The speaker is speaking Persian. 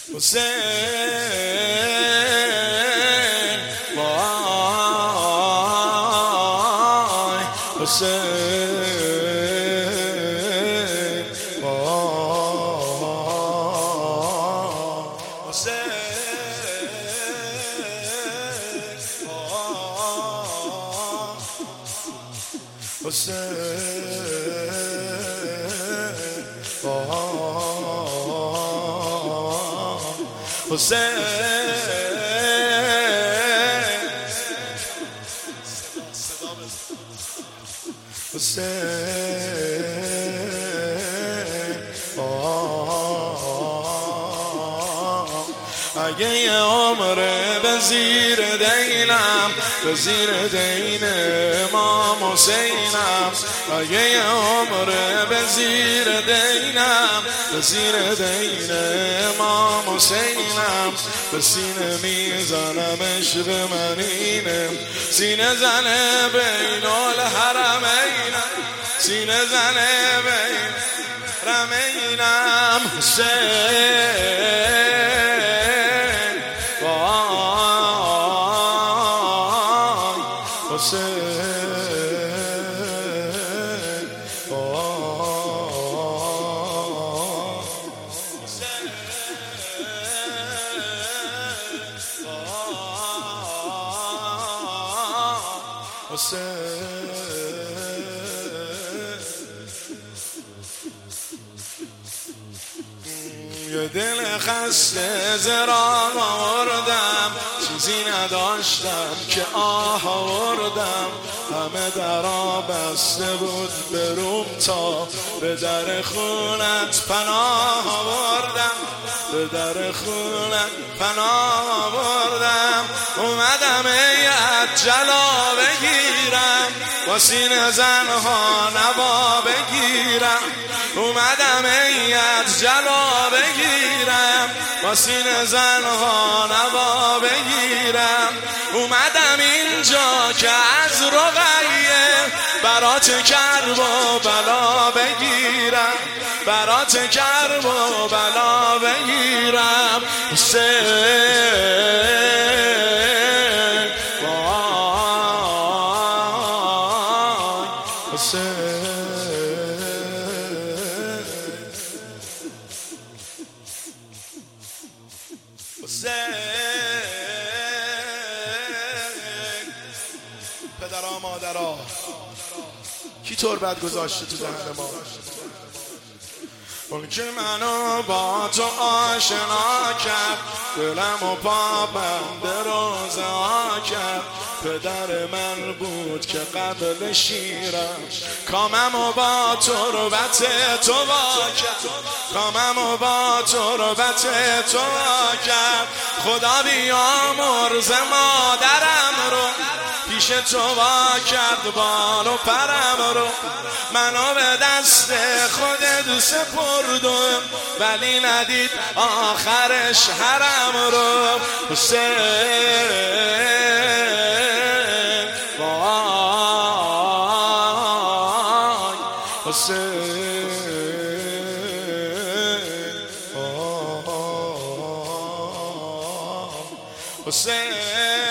حسین وای حسین وای حسین حسین اگه یه عمره به زیر دینم، به زیر دین امام حسینم، اگه یه عمره به زیر دینم، به زیر دین امام حسینم، به سینه میزنم عشق من اینه، سینه زنه بین الحرمینم، سینه زنه بین رمینم. حسین یه دل خسته زران آوردم، چیزی نداشتم که آه آوردم، همه درا بسته بود بروم تا به در خونت پناه آوردم، به در خونت پناه آوردم. اومدم ایت جلا بگیرم، با سینه زنها نوا بگیرم، اومدم ایت جلا بگیرم، با سینه زنها نوا بگیرم. اومدم اینجا که از رقیه برات کرب و بلا بگیرم، برات کرب و بلا بگیرم. حسین پدرها مادرها کی تربت گذاشته تو دهن ما؟ اون که منو با تو آشنا کرد، دلم و پا بند روزه ها کرد. پدر من بود که قبل شیرم، کامم و با تربت تو وا کرد، کامم و با تربت تو وا کرد. خدا بیامرز مادرم رو، پیش تو وا کرد بال و پرم رو. منو به دست خودت سپردم، ولی ندید آخرش حرم رو. حسین وای حسین حسین